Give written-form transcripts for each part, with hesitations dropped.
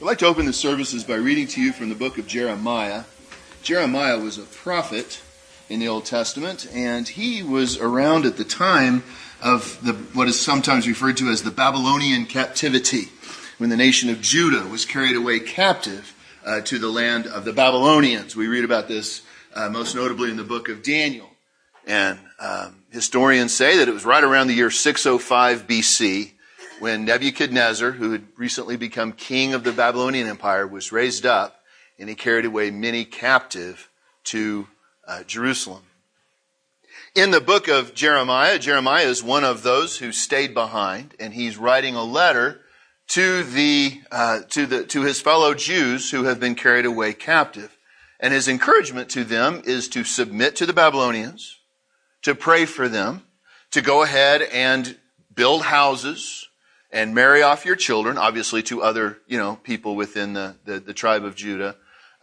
I'd like to open the services by reading to you from the book of Jeremiah. Jeremiah was a prophet in the Old Testament, and he was around at the time of what is sometimes referred to as the Babylonian captivity, when the nation of Judah was carried away captive to the land of the Babylonians. We read about this most notably in the book of Daniel. And historians say that it was right around the year 605 BC when Nebuchadnezzar, who had recently become king of the Babylonian Empire, was raised up, and he carried away many captive to Jerusalem. In the book of Jeremiah, Jeremiah is one of those who stayed behind, and he's writing a letter to his fellow Jews who have been carried away captive. And his encouragement to them is to submit to the Babylonians, to pray for them, to go ahead and build houses and marry off your children, obviously to other, people within the tribe of Judah,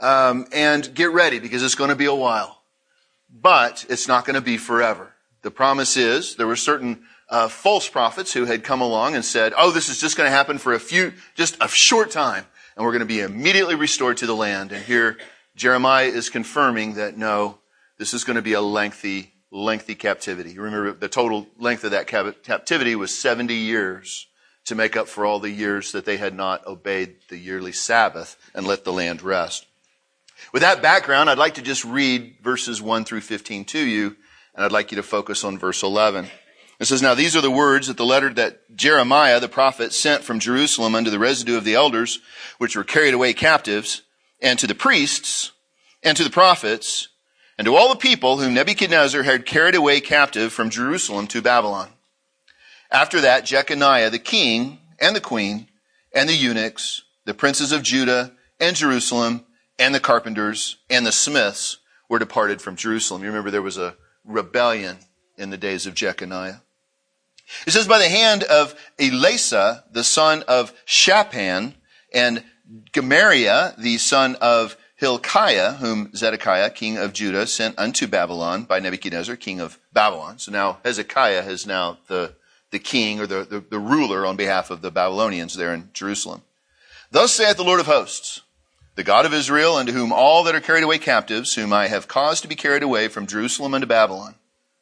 and get ready because it's going to be a while. But it's not going to be forever. The promise is there were certain false prophets who had come along and said, this is just going to happen for just a short time, and we're going to be immediately restored to the land. And here Jeremiah is confirming that no, this is going to be a lengthy captivity. You remember the total length of that captivity was 70 years to make up for all the years that they had not obeyed the yearly Sabbath and let the land rest. With that background, I'd like to just read verses 1 through 15 to you, and I'd like you to focus on verse 11. It says, "Now these are the words that the letter that Jeremiah the prophet sent from Jerusalem unto the residue of the elders, which were carried away captives, and to the priests, and to the prophets, and to all the people whom Nebuchadnezzar had carried away captive from Jerusalem to Babylon. After that, Jeconiah the king, and the queen, and the eunuchs, the princes of Judah and Jerusalem, and the carpenters, and the smiths were departed from Jerusalem." You remember there was a rebellion in the days of Jeconiah. It says, "By the hand of Elasah, the son of Shaphan, and Gemariah, the son of Hilkiah, whom Zedekiah, king of Judah, sent unto Babylon by Nebuchadnezzar, king of Babylon." So now Hezekiah is now the king or the ruler on behalf of the Babylonians there in Jerusalem. "Thus saith the Lord of hosts, the God of Israel, unto whom all that are carried away captives, whom I have caused to be carried away from Jerusalem unto Babylon,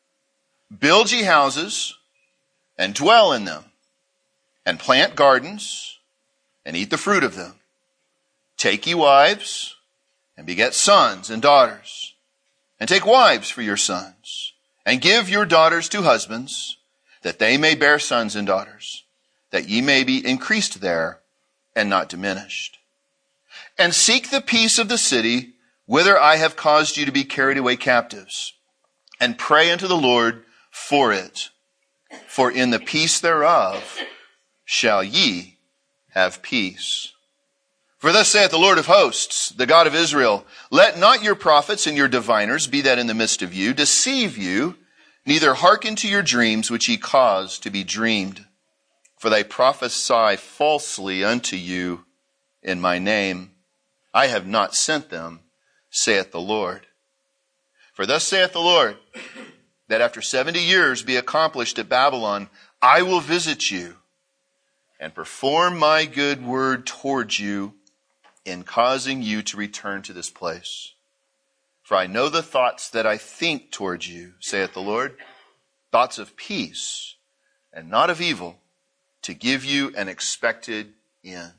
build ye houses, and dwell in them, and plant gardens, and eat the fruit of them. Take ye wives, and beget sons and daughters, and take wives for your sons, and give your daughters to husbands, that they may bear sons and daughters, that ye may be increased there, and not diminished. And seek the peace of the city, whither I have caused you to be carried away captives, and pray unto the Lord for it. For in the peace thereof shall ye have peace. For thus saith the Lord of hosts, the God of Israel, let not your prophets and your diviners, be that in the midst of you, deceive you, neither hearken to your dreams which ye cause to be dreamed. For they prophesy falsely unto you in my name. I have not sent them, saith the Lord. For thus saith the Lord, that after 70 years be accomplished at Babylon, I will visit you, and perform my good word towards you, in causing you to return to this place. For I know the thoughts that I think towards you, saith the Lord, thoughts of peace and not of evil, to give you an expected end.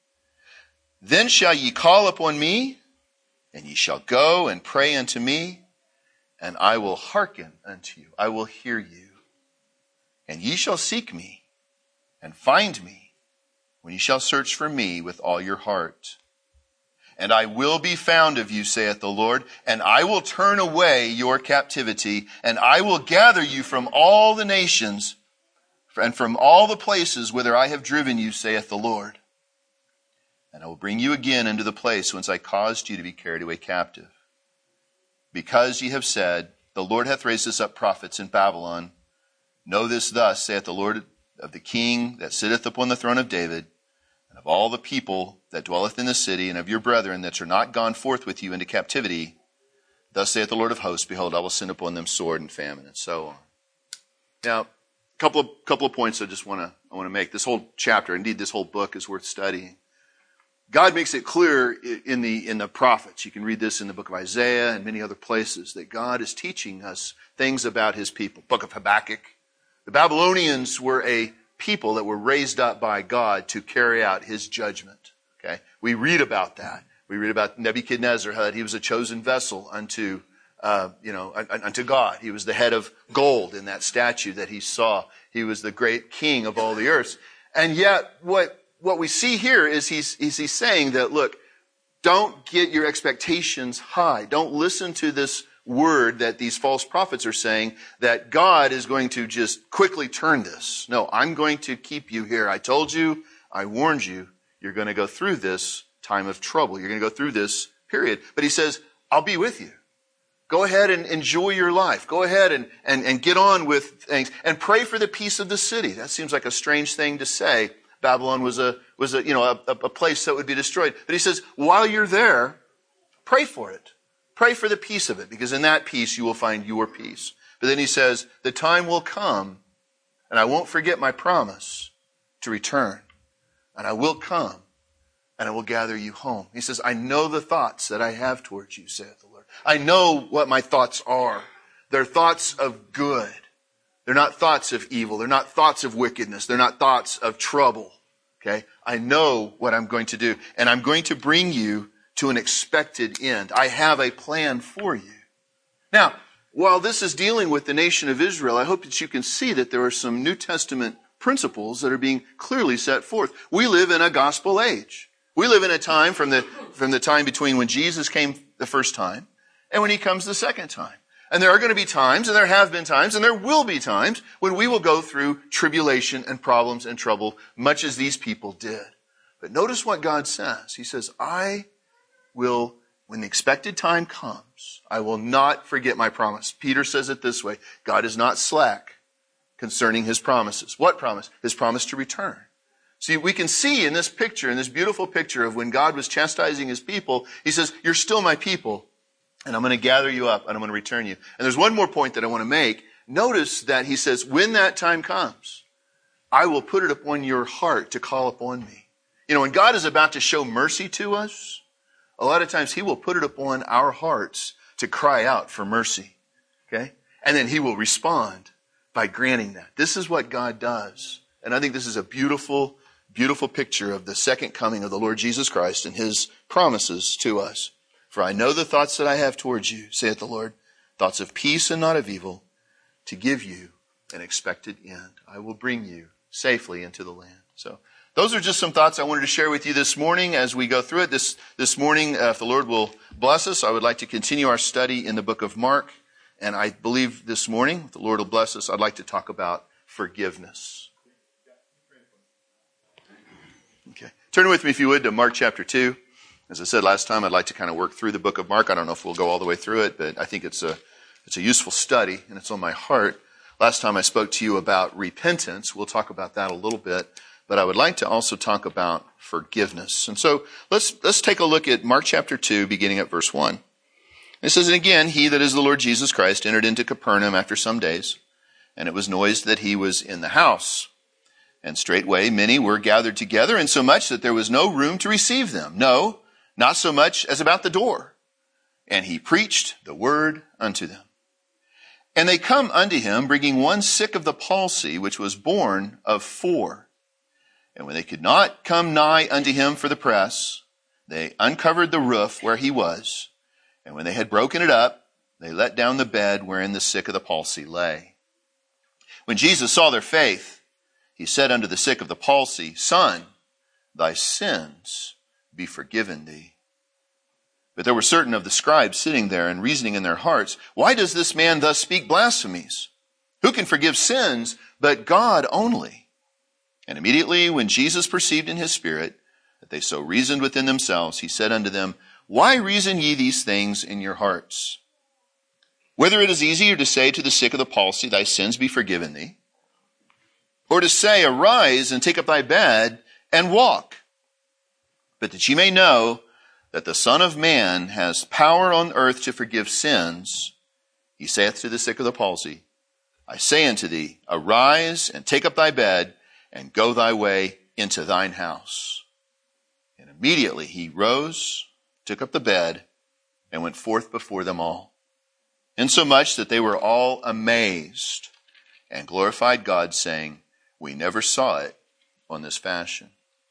Then shall ye call upon me, and ye shall go and pray unto me, and I will hearken unto you. I will hear you. And ye shall seek me, and find me, when ye shall search for me with all your heart. And I will be found of you, saith the Lord, and I will turn away your captivity, and I will gather you from all the nations, and from all the places whither I have driven you, saith the Lord. And I will bring you again into the place whence I caused you to be carried away captive. Because ye have said, the Lord hath raised us up prophets in Babylon. Know this thus, saith the Lord of the king that sitteth upon the throne of David, and of all the people that dwelleth in the city, and of your brethren that are not gone forth with you into captivity. Thus saith the Lord of hosts, behold, I will send upon them sword and famine, and so on. Now, a couple of points I want to make. This whole chapter, indeed this whole book, is worth studying. God makes it clear in the prophets. You can read this in the book of Isaiah and many other places, that God is teaching us things about his people. Book of Habakkuk. The Babylonians were a people that were raised up by God to carry out his judgment. Okay? We read about that. We read about Nebuchadnezzar, how he was a chosen vessel unto God. He was the head of gold in that statue that he saw. He was the great king of all the earths. And yet, what we see here is he's saying that, look, don't get your expectations high. Don't listen to this word that these false prophets are saying that God is going to just quickly turn this. No, I'm going to keep you here. I told you, I warned you, you're going to go through this time of trouble. You're going to go through this period. But he says, I'll be with you. Go ahead and enjoy your life. Go ahead and get on with things and pray for the peace of the city. That seems like a strange thing to say. Babylon was a place that would be destroyed. But he says, while you're there, pray for it. Pray for the peace of it, because in that peace you will find your peace. But then he says, the time will come, and I won't forget my promise to return. And I will come, and I will gather you home. He says, I know the thoughts that I have towards you, saith the Lord. I know what my thoughts are. They're thoughts of good. They're not thoughts of evil. They're not thoughts of wickedness. They're not thoughts of trouble. Okay? I know what I'm going to do. And I'm going to bring you to an expected end. I have a plan for you. Now, while this is dealing with the nation of Israel, I hope that you can see that there are some New Testament principles that are being clearly set forth. We live in a gospel age. We live in a time from the time between when Jesus came the first time and when he comes the second time. And there are going to be times, and there have been times, and there will be times when we will go through tribulation and problems and trouble, much as these people did. But notice what God says. He says, when the expected time comes, I will not forget my promise. Peter says it this way, God is not slack concerning his promises. What promise? His promise to return. See, we can see in this picture, in this beautiful picture of when God was chastising his people, he says, you're still my people. And I'm going to gather you up, and I'm going to return you. And there's one more point that I want to make. Notice that he says, when that time comes, I will put it upon your heart to call upon me. You know, when God is about to show mercy to us, a lot of times he will put it upon our hearts to cry out for mercy. Okay? And then he will respond by granting that. This is what God does. And I think this is a beautiful, beautiful picture of the second coming of the Lord Jesus Christ and his promises to us. For I know the thoughts that I have towards you, saith the Lord, thoughts of peace and not of evil, to give you an expected end. I will bring you safely into the land. So those are just some thoughts I wanted to share with you this morning as we go through it. This morning, if the Lord will bless us, I would like to continue our study in the book of Mark. And I believe this morning, if the Lord will bless us, I'd like to talk about forgiveness. Okay. Turn with me, if you would, to Mark chapter 2. As I said last time, I'd like to kind of work through the book of Mark. I don't know if we'll go all the way through it, but I think it's a useful study, and it's on my heart. Last time I spoke to you about repentance. We'll talk about that a little bit, but I would like to also talk about forgiveness. And so let's take a look at Mark chapter 2, beginning at verse 1. It says, and again, he that is the Lord Jesus Christ entered into Capernaum after some days, and it was noised that he was in the house. And straightway many were gathered together, insomuch that there was no room to receive them. No, not so much as about the door. And he preached the word unto them. And they come unto him, bringing one sick of the palsy, which was born of 4. And when they could not come nigh unto him for the press, they uncovered the roof where he was. And when they had broken it up, they let down the bed wherein the sick of the palsy lay. When Jesus saw their faith, he said unto the sick of the palsy, Son, thy sins be forgiven thee. But there were certain of the scribes sitting there and reasoning in their hearts, why does this man thus speak blasphemies? Who can forgive sins but God only? And immediately when Jesus perceived in his spirit that they so reasoned within themselves, he said unto them, why reason ye these things in your hearts? Whether it is easier to say to the sick of the palsy, thy sins be forgiven thee, or to say, arise and take up thy bed and walk. But that ye may know that the Son of Man has power on earth to forgive sins, he saith to the sick of the palsy, I say unto thee, arise and take up thy bed and go thy way into thine house. And immediately he rose, took up the bed, and went forth before them all, insomuch that they were all amazed and glorified God, saying, we never saw it on this fashion.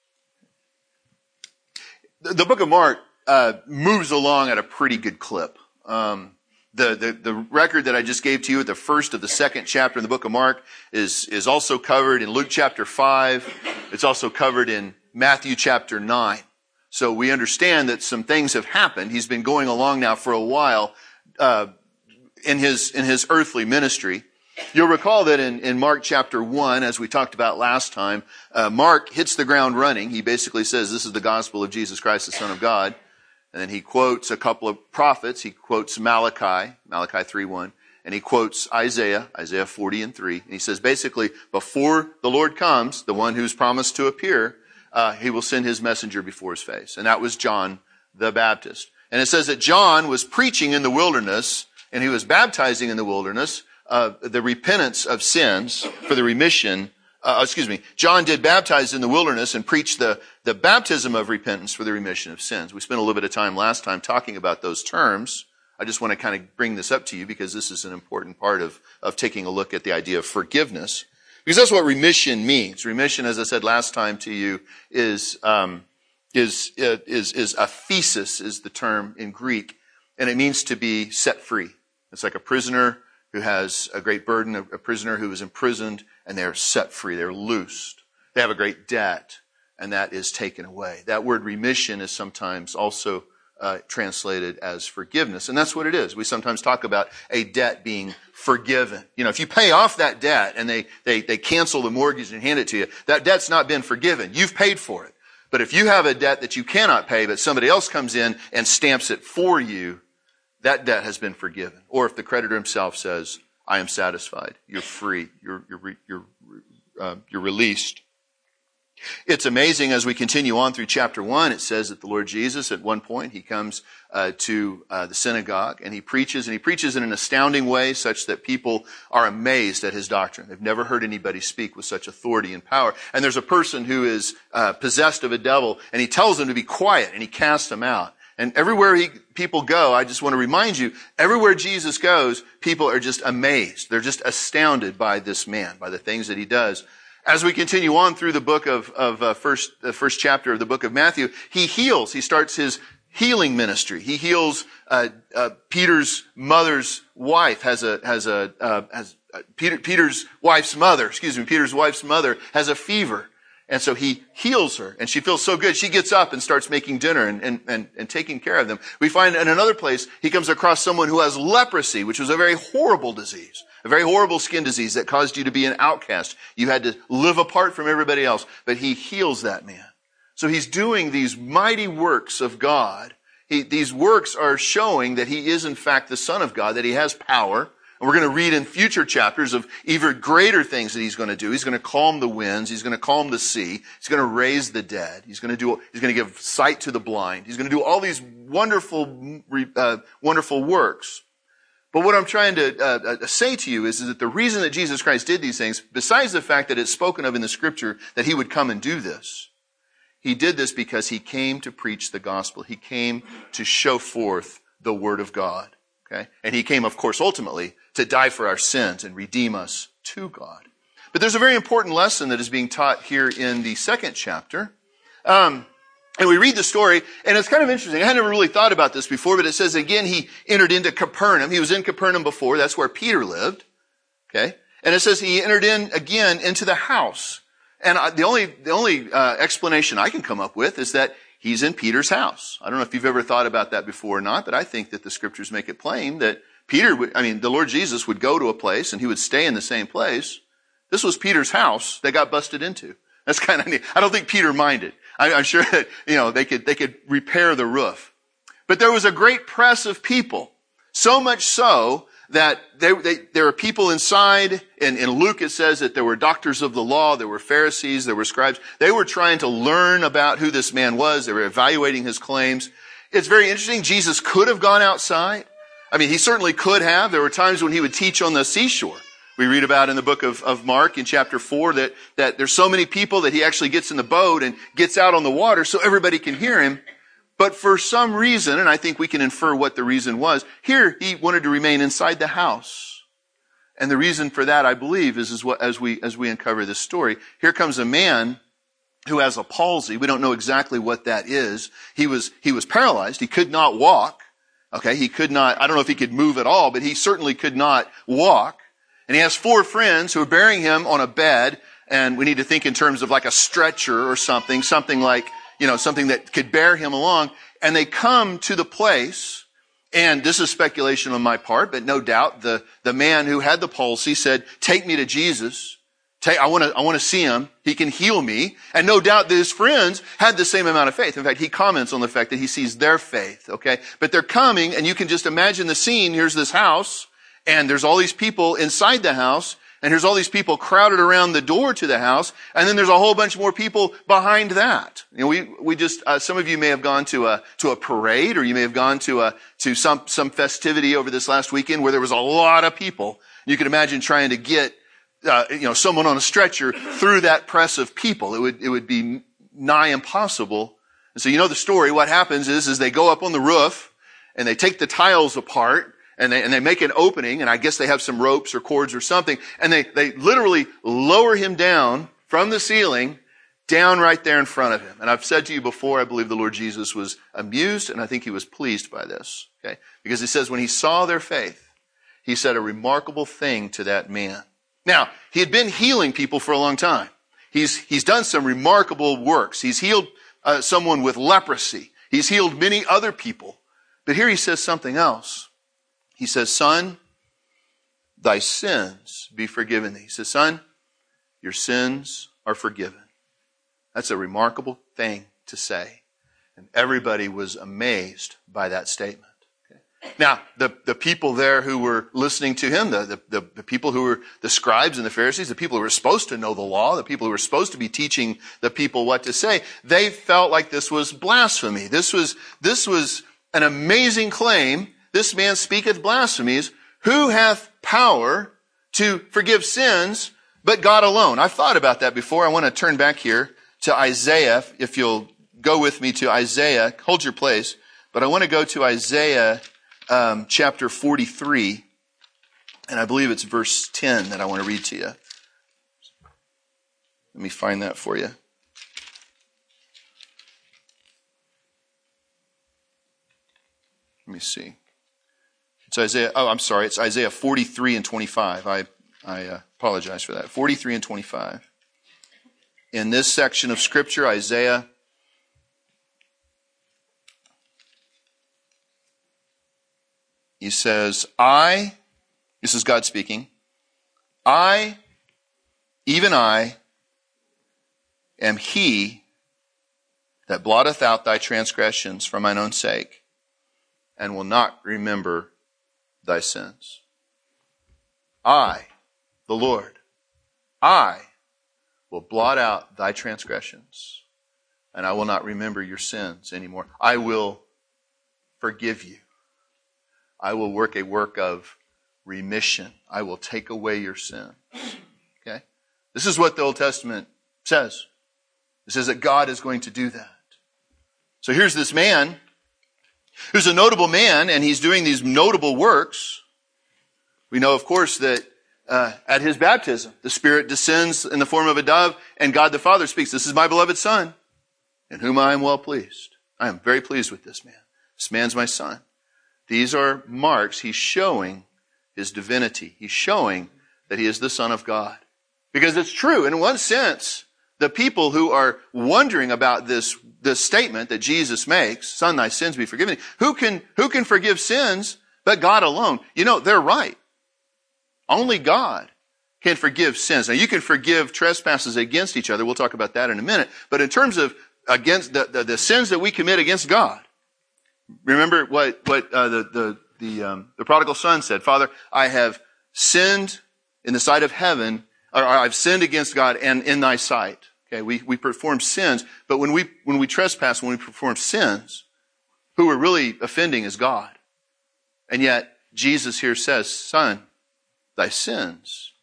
The book of Mark moves along at a pretty good clip. The record that I just gave to you at the first of the second chapter in the book of Mark is also covered in Luke chapter 5. It's also covered in Matthew chapter 9. So we understand that some things have happened. He's been going along now for a while in his earthly ministry. You'll recall that in Mark chapter 1, as we talked about last time, Mark hits the ground running. He basically says, this is the gospel of Jesus Christ, the Son of God. And then he quotes a couple of prophets. He quotes Malachi 3:1, and he quotes Isaiah 40:3. And he says, basically, before the Lord comes, the one who's promised to appear, he will send his messenger before his face. And that was John the Baptist. And it says that John was preaching in the wilderness, and he was baptizing in the wilderness, the repentance of sins for the remission. John did baptize in the wilderness and preach the baptism of repentance for the remission of sins. We spent a little bit of time last time talking about those terms. I just want to kind of bring this up to you because this is an important part of taking a look at the idea of forgiveness. Because that's what remission means. Remission, as I said last time to you, is aphesis is the term in Greek, and it means to be set free. It's like a prisoner who has a great burden, a prisoner who is imprisoned, and they're set free, they're loosed. They have a great debt, and that is taken away. That word remission is sometimes also translated as forgiveness, and that's what it is. We sometimes talk about a debt being forgiven. You know, if you pay off that debt and they cancel the mortgage and hand it to you, that debt's not been forgiven. You've paid for it. But if you have a debt that you cannot pay, but somebody else comes in and stamps it for you, that debt has been forgiven. Or if the creditor himself says, I am satisfied, you're free, you're released. It's amazing as we continue on through chapter 1, it says that the Lord Jesus, at one point, he comes to the synagogue and he preaches in an astounding way such that people are amazed at his doctrine. They've never heard anybody speak with such authority and power. And there's a person who is possessed of a devil, and he tells them to be quiet, and he casts them out. And everywhere people go, I just want to remind you, everywhere Jesus goes, people are just amazed. They're just astounded by this man, by the things that he does. As we continue on through the book the first chapter of the book of Matthew, he heals. He starts his healing ministry. He heals Peter's mother's wife. Peter's wife's mother has a fever. And so he heals her, and she feels so good. She gets up and starts making dinner and taking care of them. We find in another place, he comes across someone who has leprosy, which was a very horrible disease, a very horrible skin disease that caused you to be an outcast. You had to live apart from everybody else, but he heals that man. So he's doing these mighty works of God. These works are showing that he is in fact the Son of God, that he has power. And we're going to read in future chapters of even greater things that he's going to do. He's going to calm the winds. He's going to calm the sea. He's going to raise the dead. He's going to give sight to the blind. He's going to do all these wonderful works. But what I'm trying to say to you is that the reason that Jesus Christ did these things, besides the fact that it's spoken of in the scripture that he would come and do this, he did this because he came to preach the gospel. He came to show forth the word of God. Okay? And he came, of course, ultimately to die for our sins and redeem us to God. But there's a very important lesson that is being taught here in the second chapter. And we read the story, and it's kind of interesting. I had never really thought about this before, but it says, again, he entered into Capernaum. He was in Capernaum before. That's where Peter lived. Okay? And it says he entered in again into the house. And the only explanation I can come up with is that he's in Peter's house. I don't know if you've ever thought about that before or not, but I think that the scriptures make it plain that the Lord Jesus would go to a place and he would stay in the same place. This was Peter's house they got busted into. That's kind of neat. I don't think Peter minded. I'm sure that, they could repair the roof. But there was a great press of people. So much so that there were people inside. In Luke it says that there were doctors of the law, there were Pharisees, there were scribes. They were trying to learn about who this man was. They were evaluating his claims. It's very interesting. Jesus could have gone outside. He certainly could have. There were times when he would teach on the seashore, We read about in the book of Mark in chapter 4 that there's so many people that he actually gets in the boat and gets out on the water so everybody can hear him. But for some reason, and I think we can infer what the reason was, here he wanted to remain inside the house. And the reason for that, I believe, is what as we uncover this story, here comes a man who has a palsy. We don't know exactly what that is. He was paralyzed. He could not walk. Okay, he could not, I don't know if he could move at all, but he certainly could not walk. And he has 4 friends who are bearing him on a bed, and we need to think in terms of like a stretcher or something like, something that could bear him along. And they come to the place, and this is speculation on my part, but no doubt the man who had the palsy said, "Take me to Jesus. I want to see him. He can heal me." And no doubt that his friends had the same amount of faith. In fact, he comments on the fact that he sees their faith, okay? But they're coming, and you can just imagine the scene. Here's this house, and there's all these people inside the house, and here's all these people crowded around the door to the house, and then there's a whole bunch more people behind that. We just some of you may have gone to a parade, or you may have gone to some festivity over this last weekend where there was a lot of people. You can imagine trying to get someone on a stretcher through that press of people. It would be nigh impossible. And so the story. What happens is they go up on the roof and they take the tiles apart and they make an opening, and I guess they have some ropes or cords or something, and they literally lower him down from the ceiling down right there in front of him. And I've said to you before, I believe the Lord Jesus was amused, and I think he was pleased by this. Okay? Because he says when he saw their faith, he said a remarkable thing to that man. Now, he had been healing people for a long time. He's done some remarkable works. He's healed someone with leprosy. He's healed many other people. But here he says something else. He says, "Son, thy sins be forgiven thee." He says, "Son, your sins are forgiven." That's a remarkable thing to say. And everybody was amazed by that statement. Now, the people there who were listening to him, the people who were the scribes and the Pharisees, the people who were supposed to know the law, the people who were supposed to be teaching the people what to say, they felt like this was blasphemy. This was an amazing claim. This man speaketh blasphemies. Who hath power to forgive sins but God alone? I've thought about that before. I want to turn back here to Isaiah. If you'll go with me to Isaiah, hold your place. But I want to go to Isaiah chapter 43, and I believe it's verse 10 that I want to read to you. Let me find that for you. Let me see. It's Isaiah 43 and 25. I apologize for that. 43 and 25. In this section of Scripture, Isaiah he says, this is God speaking, even I, am he that blotteth out thy transgressions for mine own sake, and will not remember thy sins. I, the Lord, I will blot out thy transgressions, and I will not remember your sins anymore. I will forgive you. I will work a work of remission. I will take away your sins. Okay? This is what the Old Testament says. It says that God is going to do that. So here's this man who's a notable man, and he's doing these notable works. We know, of course, that at his baptism, the Spirit descends in the form of a dove, and God the Father speaks, "This is my beloved Son, in whom I am well pleased." I am very pleased with this man. This man's my son. These are marks. He's showing his divinity. He's showing that he is the Son of God. Because it's true. In one sense, the people who are wondering about this statement that Jesus makes, "Son, thy sins be forgiven thee," who can forgive sins but God alone? They're right. Only God can forgive sins. Now, you can forgive trespasses against each other. We'll talk about that in a minute. But in terms of against the sins that we commit against God, remember what the prodigal son said. "Father, I have sinned in the sight of heaven, or I've sinned against God and in thy sight." Okay, we perform sins, but when we trespass, when we perform sins, who we're really offending is God. And yet Jesus here says, "Son, thy sins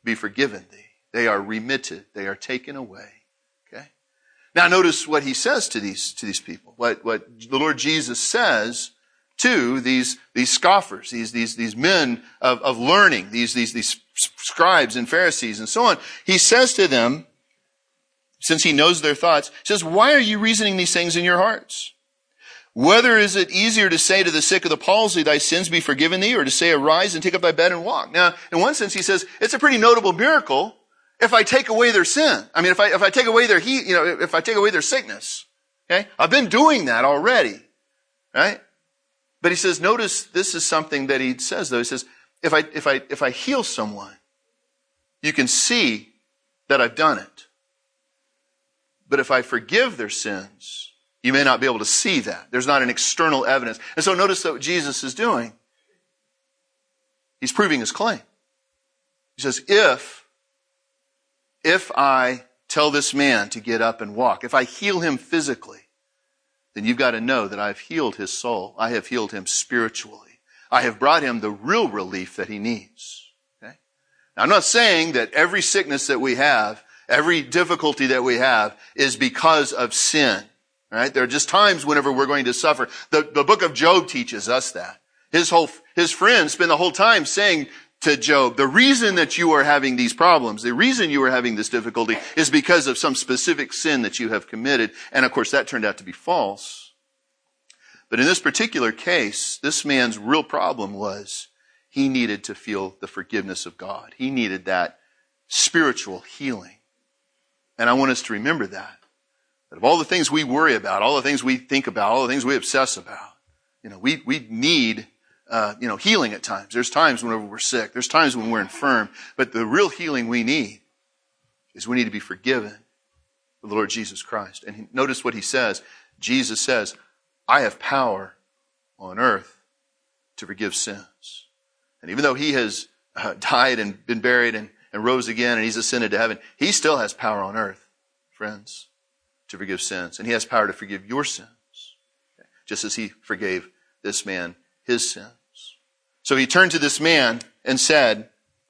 be forgiven thee. They are remitted. They are taken away. Okay? Now notice what he says to these people. What the Lord Jesus says to these scoffers, these men of learning, these scribes and Pharisees and so on. He says to them, since he knows their thoughts, he says, why are you reasoning these things in your hearts? Whether is it easier to say to the sick of the palsy, thy sins be forgiven thee, or to say, arise and take up thy bed and walk? Now, in one sense, he says, it's a pretty notable miracle if I take away their sin. I mean, if I take away their if I take away their sickness. Okay? I've been doing that already. Right? But he says, notice this is something that he says though. He says, if I heal someone, you can see that I've done it. But if I forgive their sins, you may not be able to see that. There's not an external evidence. And so notice that what Jesus is doing, he's proving his claim. He says, if I tell this man to get up and walk, if I heal him physically, then you've got to know that I've healed his soul. I have healed him spiritually. I have brought him the real relief that he needs. Okay? Now, I'm not saying that every sickness that we have, every difficulty that we have is because of sin. Right? There are just times whenever we're going to suffer. The book of Job teaches us that. His friends spend the whole time saying to Job, the reason that you are having these problems, the reason you are having this difficulty is because of some specific sin that you have committed. And of course, that turned out to be false. But in this particular case, this man's real problem was he needed to feel the forgiveness of God. He needed that spiritual healing. And I want us to remember that of all the things we worry about, all the things we think about, all the things we obsess about, we need healing at times. There's times whenever we're sick. There's times when we're infirm. But the real healing we need is we need to be forgiven of the Lord Jesus Christ. And notice what he says. Jesus says, I have power on earth to forgive sins. And even though he has died and been buried and rose again and he's ascended to heaven, he still has power on earth, friends, to forgive sins. And he has power to forgive your sins, just as he forgave this man his sins. So he turned to this man and said,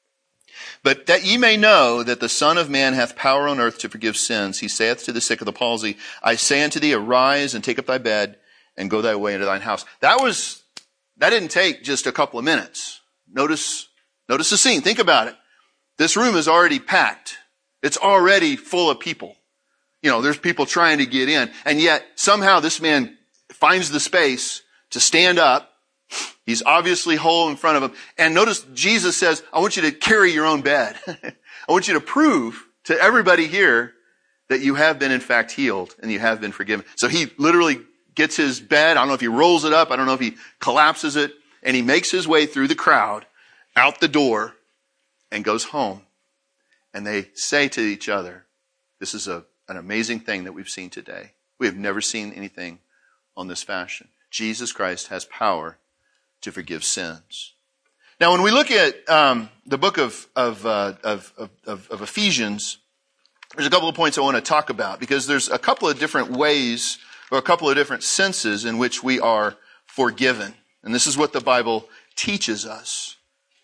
but that ye may know that the Son of Man hath power on earth to forgive sins, he saith to the sick of the palsy, I say unto thee, arise and take up thy bed and go thy way into thine house. That didn't take just a couple of minutes. Notice the scene. Think about it. This room is already packed. It's already full of people. There's people trying to get in. And yet somehow this man finds the space to stand up. He's obviously whole in front of him. And notice Jesus says, I want you to carry your own bed. I want you to prove to everybody here that you have been in fact healed and you have been forgiven. So he literally gets his bed. I don't know if he rolls it up. I don't know if he collapses it. And he makes his way through the crowd out the door and goes home. And they say to each other, this is an amazing thing that we've seen today. We have never seen anything on this fashion. Jesus Christ has power to forgive sins. Now, when we look at the book of Ephesians, there's a couple of points I want to talk about because there's a couple of different ways or a couple of different senses in which we are forgiven. And this is what the Bible teaches us.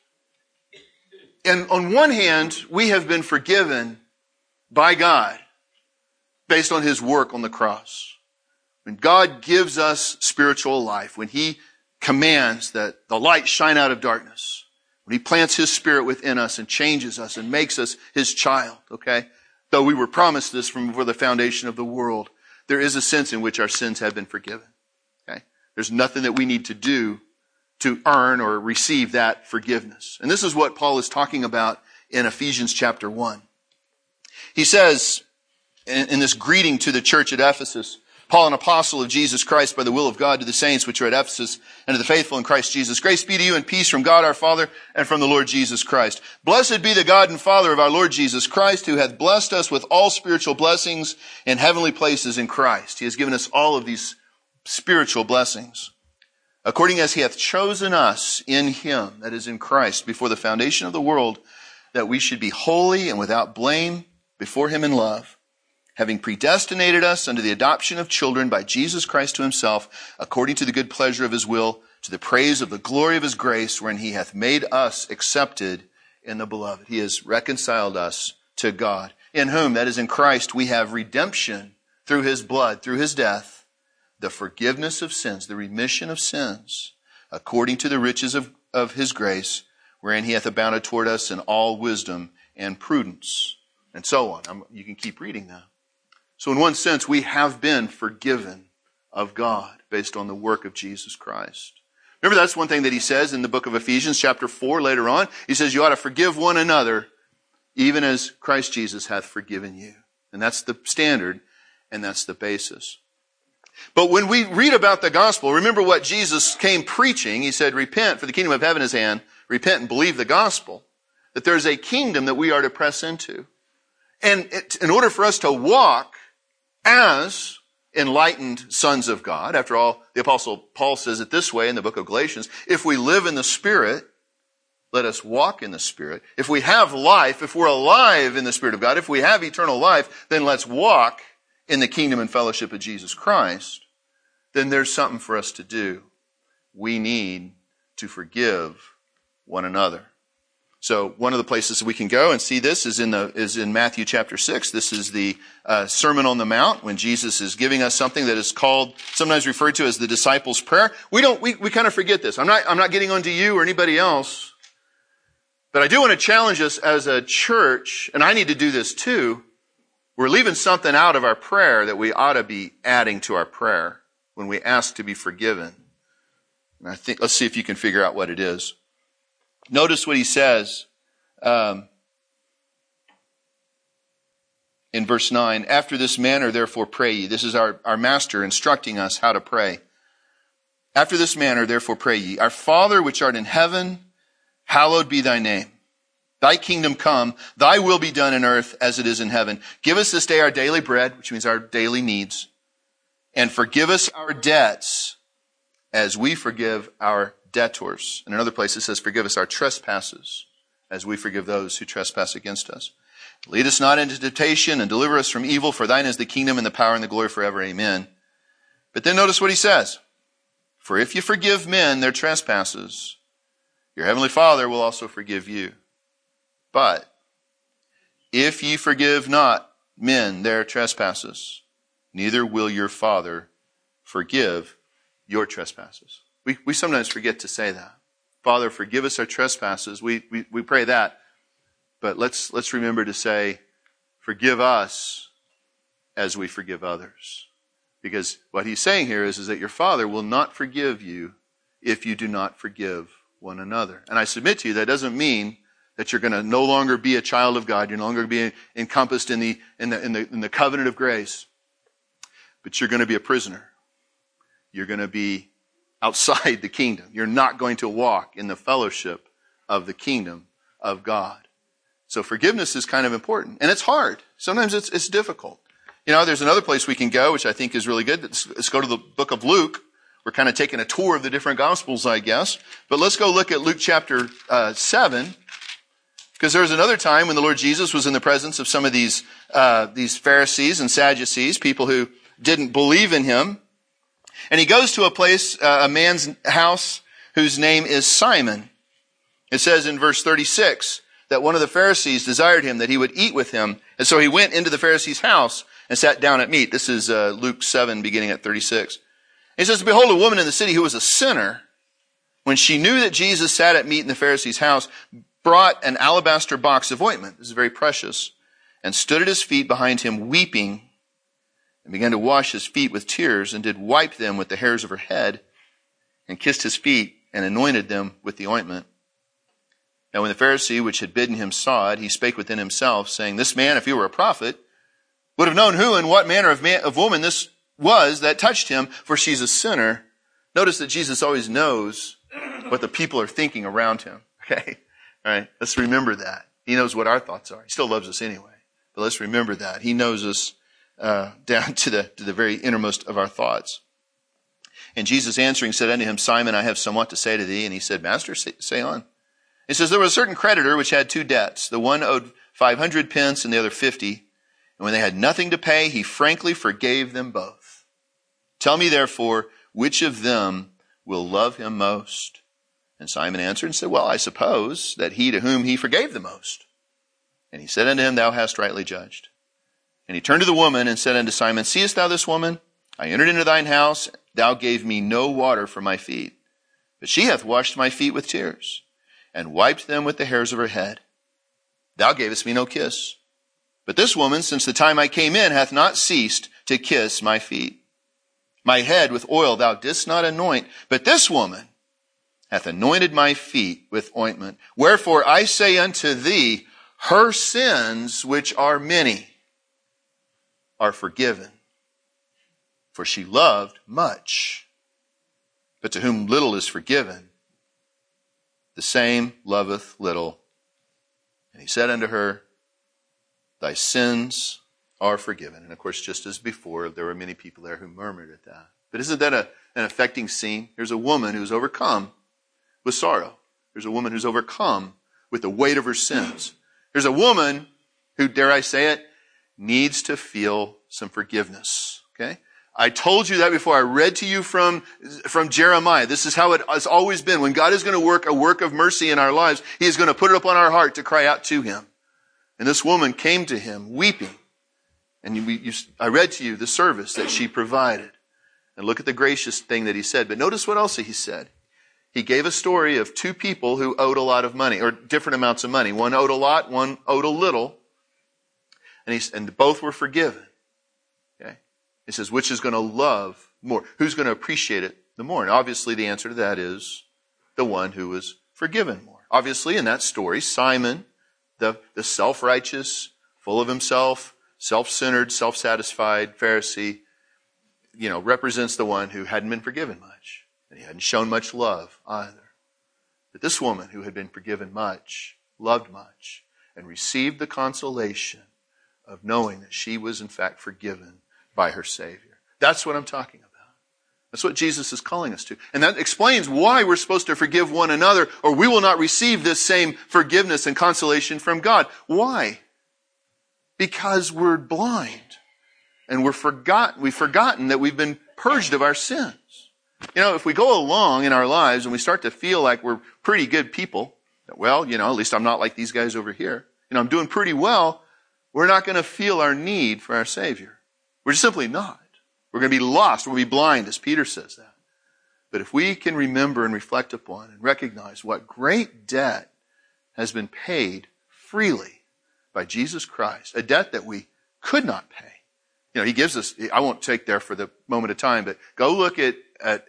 And on one hand, we have been forgiven by God based on his work on the cross. When God gives us spiritual life, when he commands that the light shine out of darkness, when he plants his Spirit within us and changes us and makes us his child, okay? Though we were promised this from before the foundation of the world, there is a sense in which our sins have been forgiven, okay? There's nothing that we need to do to earn or receive that forgiveness. And this is what Paul is talking about in Ephesians chapter 1. He says in this greeting to the church at Ephesus, Paul, an apostle of Jesus Christ by the will of God to the saints which are at Ephesus and to the faithful in Christ Jesus. Grace be to you and peace from God our Father and from the Lord Jesus Christ. Blessed be the God and Father of our Lord Jesus Christ, who hath blessed us with all spiritual blessings in heavenly places in Christ. He has given us all of these spiritual blessings, according as he hath chosen us in him, that is in Christ, before the foundation of the world, that we should be holy and without blame before him in love, having predestinated us unto the adoption of children by Jesus Christ to himself, according to the good pleasure of his will, to the praise of the glory of his grace, wherein he hath made us accepted in the Beloved. He has reconciled us to God, in whom, that is in Christ, we have redemption through his blood, through his death, the forgiveness of sins, the remission of sins, according to the riches of his grace, wherein he hath abounded toward us in all wisdom and prudence. And so on. You can keep reading that. So in one sense, we have been forgiven of God based on the work of Jesus Christ. Remember, that's one thing that he says in the book of Ephesians chapter 4 later on. He says you ought to forgive one another even as Christ Jesus hath forgiven you. And that's the standard and that's the basis. But when we read about the gospel, remember what Jesus came preaching. He said, repent, for the kingdom of heaven is at hand. Repent and believe the gospel. That there's a kingdom that we are to press into. And in order for us to walk as enlightened sons of God, after all, the Apostle Paul says it this way in the book of Galatians, if we live in the Spirit, let us walk in the Spirit. If we have life, if we're alive in the Spirit of God, if we have eternal life, then let's walk in the kingdom and fellowship of Jesus Christ. Then there's something for us to do. We need to forgive one another. So one of the places we can go and see this is in Matthew chapter 6. This is the Sermon on the Mount, when Jesus is giving us something that is called, sometimes referred to as the disciples' prayer. We kind of forget this. I'm not getting onto you or anybody else, but I do want to challenge us as a church, and I need to do this too. We're leaving something out of our prayer that we ought to be adding to our prayer when we ask to be forgiven. And let's see if you can figure out what it is. Notice what he says in verse 9. After this manner, therefore, pray ye. This is our master instructing us how to pray. After this manner, therefore, pray ye. Our Father which art in heaven, hallowed be thy name. Thy kingdom come, thy will be done in earth as it is in heaven. Give us this day our daily bread, which means our daily needs. And forgive us our debts as we forgive our debtors. In another place it says, forgive us our trespasses as we forgive those who trespass against us. Lead us not into temptation and deliver us from evil, for thine is the kingdom and the power and the glory forever. Amen. But then notice what he says. For if you forgive men their trespasses, your heavenly Father will also forgive you. But if ye forgive not men their trespasses, neither will your Father forgive your trespasses. We sometimes forget to say that. Father, forgive us our trespasses. We pray that. But let's remember to say, forgive us as we forgive others. Because what he's saying here is that your Father will not forgive you if you do not forgive one another. And I submit to you, that doesn't mean that you're going to no longer be a child of God. You're no longer being encompassed in the covenant of grace. But you're going to be a prisoner. You're going to be outside the kingdom. You're not going to walk in the fellowship of the kingdom of God. So forgiveness is kind of important. And it's hard. Sometimes it's difficult. You know, there's another place we can go, which I think is really good. Let's go to the book of Luke. We're kind of taking a tour of the different Gospels, I guess. But let's go look at Luke chapter 7. Because there was another time when the Lord Jesus was in the presence of some of these Pharisees and Sadducees, people who didn't believe in him. And he goes to a place, a man's house, whose name is Simon. It says in verse 36 that one of the Pharisees desired him that he would eat with him. And so he went into the Pharisee's house and sat down at meat. This is Luke 7, beginning at 36. He says, behold, a woman in the city who was a sinner, when she knew that Jesus sat at meat in the Pharisee's house, brought an alabaster box of ointment. This is very precious. And stood at his feet behind him weeping, and began to wash his feet with tears, and did wipe them with the hairs of her head, and kissed his feet, and anointed them with the ointment. Now when the Pharisee which had bidden him saw it, he spake within himself, saying, this man, if he were a prophet, would have known who and what manner of woman this was that touched him, for she's a sinner. Notice that Jesus always knows what the people are thinking around him. Okay? All right? Let's remember that. He knows what our thoughts are. He still loves us anyway. But let's remember that. He knows us down to the very innermost of our thoughts. And Jesus answering said unto him, Simon, I have somewhat to say to thee. And he said, Master, say on. He says, there was a certain creditor which had two debts. The one owed 500 pence and the other 50. And when they had nothing to pay, he frankly forgave them both. Tell me therefore, which of them will love him most? And Simon answered and said, well, I suppose that he to whom he forgave the most. And he said unto him, thou hast rightly judged. And he turned to the woman and said unto Simon, seest thou this woman? I entered into thine house, thou gave me no water for my feet. But she hath washed my feet with tears, and wiped them with the hairs of her head. Thou gavest me no kiss. But this woman, since the time I came in, hath not ceased to kiss my feet. My head with oil thou didst not anoint, but this woman hath anointed my feet with ointment. Wherefore I say unto thee, her sins, which are many, are forgiven. For she loved much. But to whom little is forgiven, the same loveth little. And he said unto her, thy sins are forgiven. And of course, just as before, there were many people there who murmured at that. But isn't that an affecting scene? Here's a woman who's overcome with sorrow. There's a woman who's overcome with the weight of her sins. There's a woman who, dare I say it, needs to feel some forgiveness. Okay? I told you that before. I read to you from Jeremiah. This is how it has always been. When God is going to work a work of mercy in our lives, He is going to put it upon our heart to cry out to Him. And this woman came to Him weeping. And I read to you the service that she provided. And look at the gracious thing that He said. But notice what else He said. He gave a story of two people who owed a lot of money, or different amounts of money. One owed a lot, one owed a little. And both were forgiven. Okay? He says, which is going to love more? Who's going to appreciate it the more? And obviously the answer to that is the one who was forgiven more. Obviously in that story, Simon, the self-righteous, full of himself, self-centered, self-satisfied Pharisee, represents the one who hadn't been forgiven much. And he hadn't shown much love either. But this woman who had been forgiven much, loved much, and received the consolation of knowing that she was in fact forgiven by her Savior. That's what I'm talking about. That's what Jesus is calling us to. And that explains why we're supposed to forgive one another, or we will not receive this same forgiveness and consolation from God. Why? Because we're blind. And we've forgotten that we've been purged of our sins. If we go along in our lives and we start to feel like we're pretty good people, well, at least I'm not like these guys over here. I'm doing pretty well. We're not going to feel our need for our Savior. We're just simply not. We're going to be lost. We'll be blind, as Peter says that. But if we can remember and reflect upon and recognize what great debt has been paid freely by Jesus Christ, a debt that we could not pay. He gives us, I won't take there for the moment of time, but go look at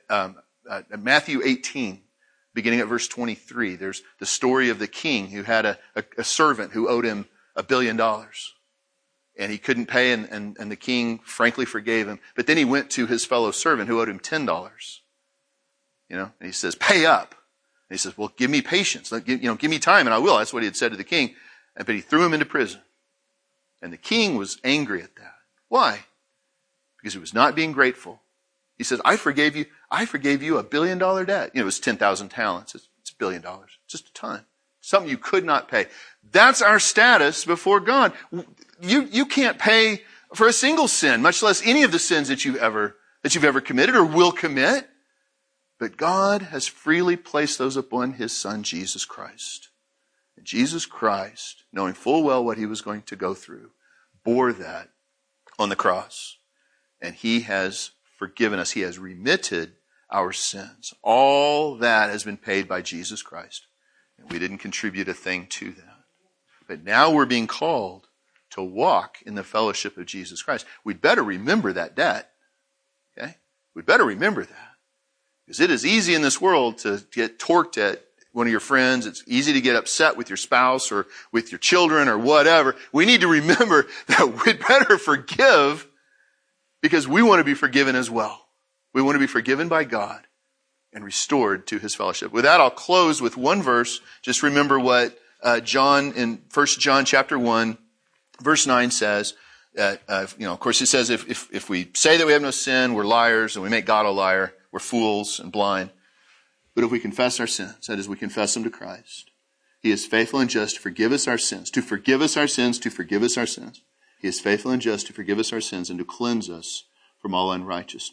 Matthew 18, beginning at verse 23. There's the story of the king who had a servant who owed him $1 billion. And he couldn't pay, and the king frankly forgave him. But then he went to his fellow servant who owed him $10. And he says, pay up. And he says, well, give me patience. Give me time and I will. That's what he had said to the king. But he threw him into prison. And the king was angry at that. Why? Because he was not being grateful. He says, I forgave you $1 billion debt. It was 10,000 talents. It's $1 billion. It's just a ton. Something you could not pay. That's our status before God. You can't pay for a single sin, much less any of the sins that you've ever committed or will commit. But God has freely placed those upon His Son, Jesus Christ. And Jesus Christ, knowing full well what He was going to go through, bore that on the cross. And He has forgiven us. He has remitted our sins. All that has been paid by Jesus Christ. And we didn't contribute a thing to that. But now we're being called to walk in the fellowship of Jesus Christ. We'd better remember that debt. Okay? We'd better remember that. Because it is easy in this world to get torqued at one of your friends. It's easy to get upset with your spouse or with your children or whatever. We need to remember that we'd better forgive because we want to be forgiven as well. We want to be forgiven by God and restored to His fellowship. With that, I'll close with one verse. Just remember what John in 1 John chapter 1, verse 9 says. Of course, it says if we say that we have no sin, we're liars, and we make God a liar, we're fools and blind. But if we confess our sins, that is, we confess them to Christ, He is faithful and just to forgive us our sins, to forgive us our sins, to forgive us our sins. He is faithful and just to forgive us our sins and to cleanse us from all unrighteousness.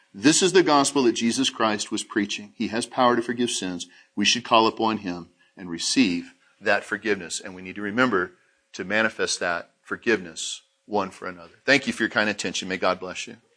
This is the gospel that Jesus Christ was preaching. He has power to forgive sins. We should call upon him and receive that forgiveness. And we need to remember to manifest that forgiveness one for another. Thank you for your kind attention. May God bless you.